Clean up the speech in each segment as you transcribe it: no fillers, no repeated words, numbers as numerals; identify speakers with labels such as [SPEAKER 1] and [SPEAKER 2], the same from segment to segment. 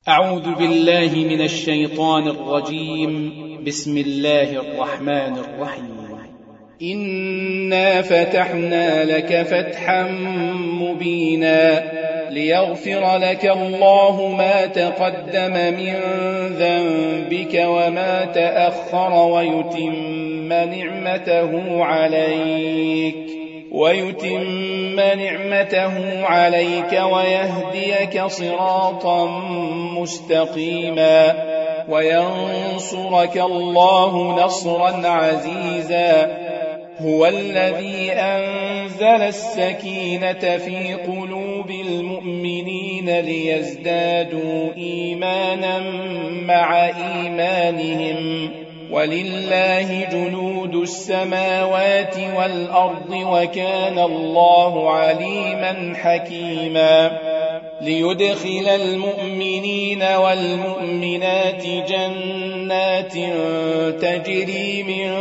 [SPEAKER 1] أعوذ بالله من الشيطان الرجيم. بسم الله الرحمن الرحيم. إنا فتحنا لك فتحا مبينا ليغفر لك الله ما تقدم من ذنبك وما تأخر ويتم نعمته عليك ويهديك صراطا مستقيما وينصرك الله نصرا عزيزا. هو الذي أنزل السكينة في قلوب المؤمنين ليزدادوا إيمانا مع إيمانهم ولله جنود السماوات والأرض وكان الله عليما حكيما. ليدخل المؤمنين والمؤمنات جنات تجري من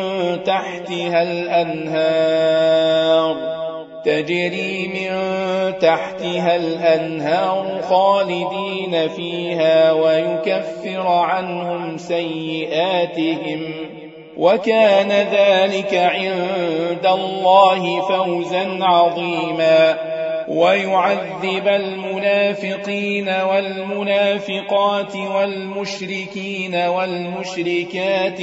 [SPEAKER 1] تحتها الأنهار خالدين فيها ويكفر عنهم سيئاتهم وكان ذلك عند الله فوزا عظيما. ويعذب المنافقين والمنافقات والمشركين والمشركات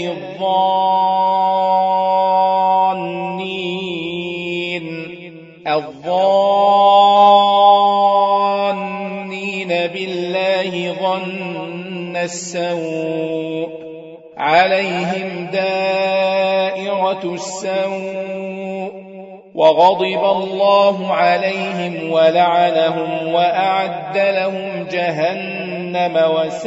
[SPEAKER 1] الظانين بالله ظن السوء عليهم دائرة السوء وغضب الله عليهم ولعنهم وأعد لهم جهنم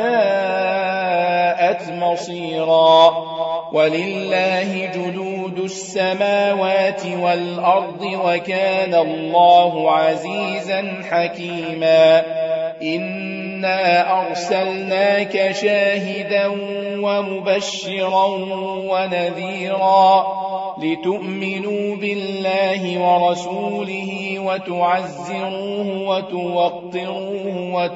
[SPEAKER 1] وساءت مصيرا. ولله جنود السماوات والأرض وكان الله عزيزا حكيما. إنا أرسلناك شاهدا ومبشرا ونذيرا لتؤمنوا بالله ورسوله وتعزروه وتوقروه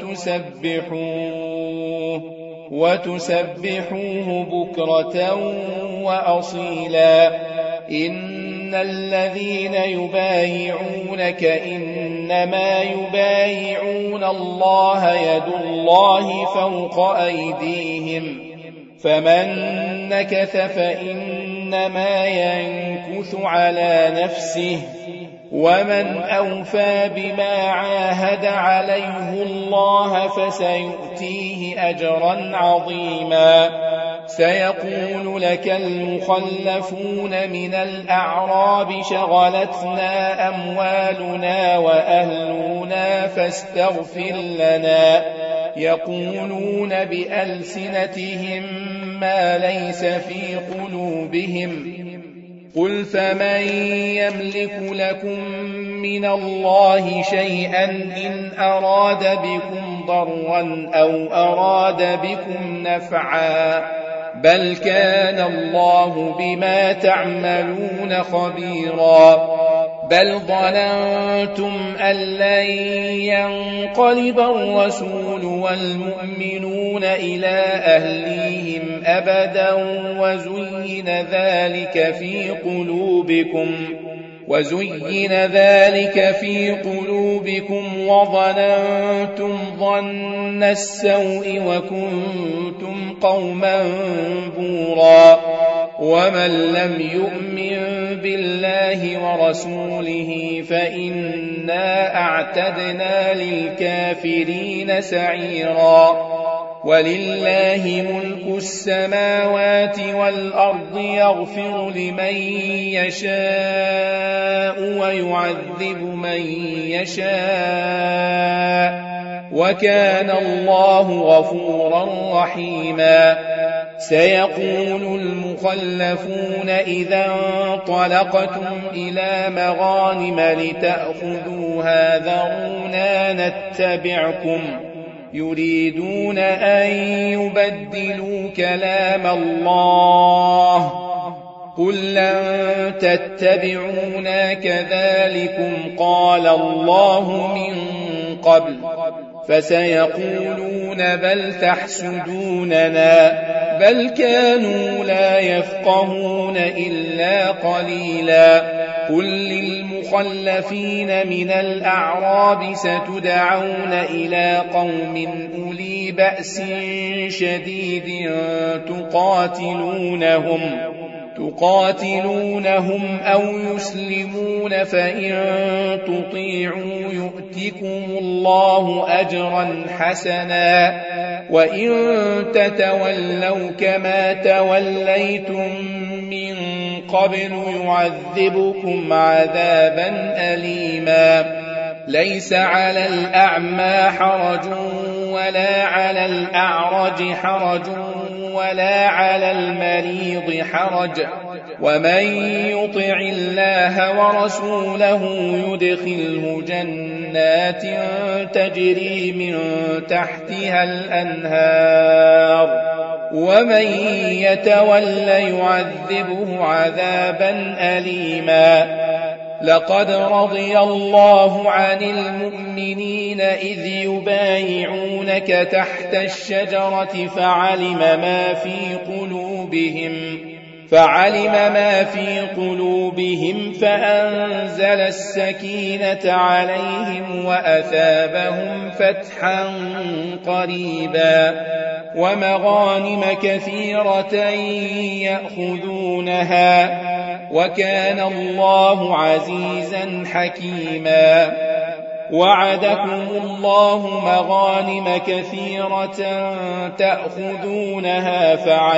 [SPEAKER 1] وتسبحوه بكرة وأصيلا. إن الذين يبايعونك إنما يبايعون الله يد الله فوق أيديهم فمن نكث فإنما ينكث على نفسه ومن أوفى بما عاهد عليه الله فسيؤتيه أجرا عظيما. سيقول لك المخلفون من الأعراب شغلتنا أموالنا وأهلنا فاستغفر لنا يقولون بألسنتهم ما ليس في قلوبهم قل فمن يملك لكم من الله شيئا إن أراد بكم ضرا أو أراد بكم نفعا بل كان الله بما تعملون خبيرا. بل ظننتم أن لن ينقلب الرسول والمؤمنون إلى أهليهم أبدا وزين ذلك في قلوبكم وظننتم ظن السوء وكنتم قوما بورا. ومن لم يؤمن بالله ورسوله فإنا أعتدنا للكافرين سعيرا. ولله ملك السماوات والأرض يغفر لمن يشاء ويعذب من يشاء وكان الله غفورا رحيما. سيقول المخلفون إذا انطلقتم إلى مغانم لتأخذوها ذرونا نتبعكم يريدون أن يبدلوا كلام الله قل لن تتبعونا كذلكم قال الله من قبل فسيقولون بل تحسدوننا بل كانوا لا يفقهون إلا قليلا. قل للمخلفين من الأعراب ستدعون إلى قوم أولي بأس شديد تقاتلونهم أو يسلمون فإن تطيعوا يؤتكم الله أجرا حسنا وإن تتولوا كما توليتم من قبل يعذبكم عذابا أليما. ليس على الأعمى حرج ولا على الأعرج حرج ولا على المريض حرج ومن يطع الله ورسوله يدخله جنات تجري من تحتها الأنهار ومن يتول يعذبه عذابا أليما. لقد رضي الله عن المؤمنين إذ يبايعونك تحت الشجرة فعلم ما في قلوبهم فأنزل السكينة عليهم وأثابهم فتحا قريبا ومغانم كثيرة يأخذونها وكان الله عزيزا حكيما. وعدكم الله مغانم كثيرة تأخذونها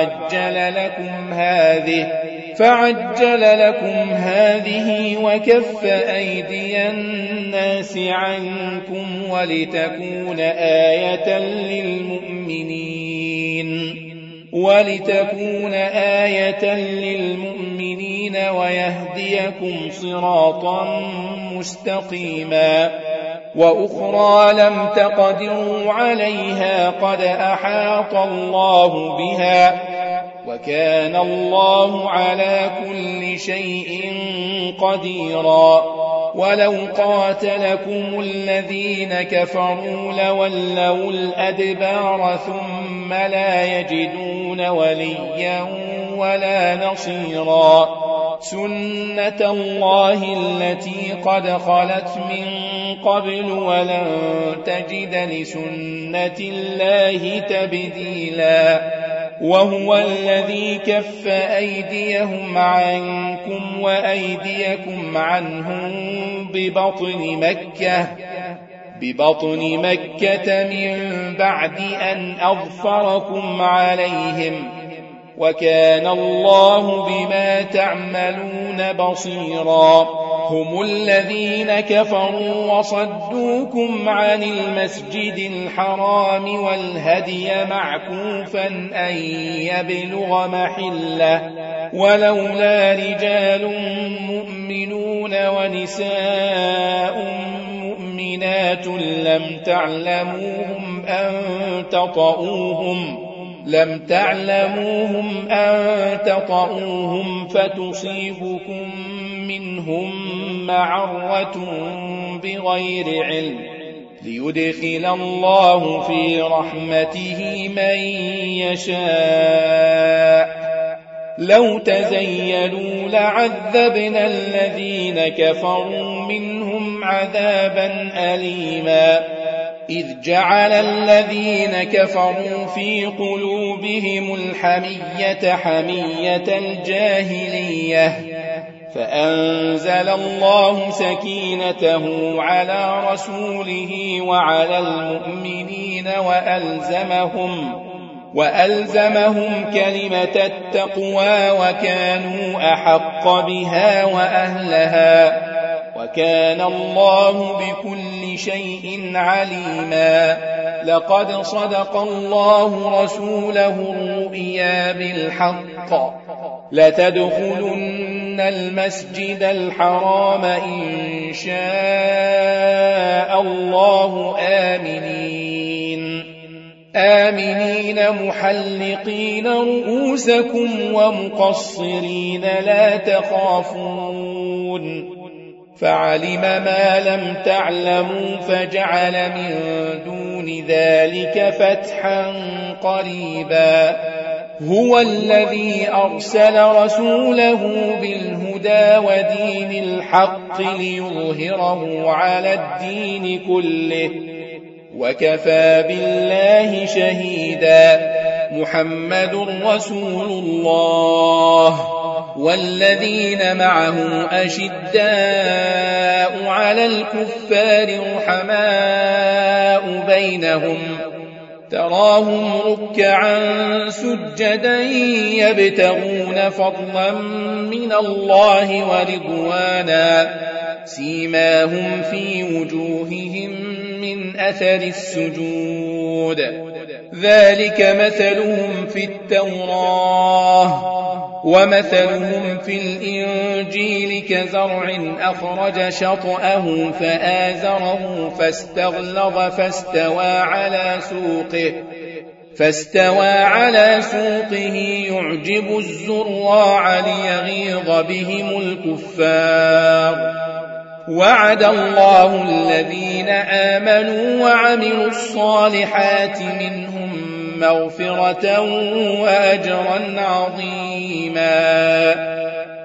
[SPEAKER 1] فعجل لكم هذه وكف أيدي الناس عنكم ولتكون آية للمؤمنين ويهديكم صراطا مستقيما. وأخرى لم تقدروا عليها قد أحاط الله بها وكان الله على كل شيء قديرا. ولو قاتلكم الذين كفروا لولوا الأدبار ثم لا يجدون وليا ولا نصيرا. سنة الله التي قد خلت من قبل ولن تجد لسنة الله تبديلا. وهو الذي كف أيديهم عنكم وأيديكم عنهم ببطن مكة من بعد أن أظفركم عليهم وكان الله بما تعملون بصيرا. هم الذين كفروا وصدوكم عن المسجد الحرام والهدي معكوفا أن يبلغ محله ولولا رجال مؤمنون ونساء مؤمنات لم تعلموهم أن تطؤوهم فتصيبكم منهم معرة بغير علم ليدخل الله في رحمته من يشاء. لو تزيلوا لعذبنا الذين كفروا منهم عذابا أليما. إذ جعل الذين كفروا في قلوبهم الحمية حمية الجاهلية فأنزل الله سكينته على رسوله وعلى المؤمنين وألزمهم كلمة التقوى وكانوا أحق بها وأهلها وكان الله بكل شيء عليما. لقد صدق الله رسوله الرؤيا بالحق لتدخلن المسجد الحرام إن شاء الله آمنين محلقين رؤوسكم ومقصرين لا تخافون فعلم ما لم تعلموا فجعل من دون دون ذلك فتحا قريبا. هو الذي أرسل رسوله بالهدى ودين الحق ليظهره على الدين كله وكفى بالله شهيدا. محمد رسول الله والذين معه أشداء على الكفار رحماء بينهم تراهم ركعا سجدا يبتغون فضلا من الله ورضوانا سيماهم في وجوههم من أثر السجود ذلك مثلهم في التوراة ومثلهم في الإنجيل كزرع أخرج شطأه فآزره فاستغلظ فاستوى على سوقه يعجب الزراع ليغيظ بهم الكفار. وعد الله الذين آمنوا وعملوا الصالحات منهم مغفرة وأجرا عظيما.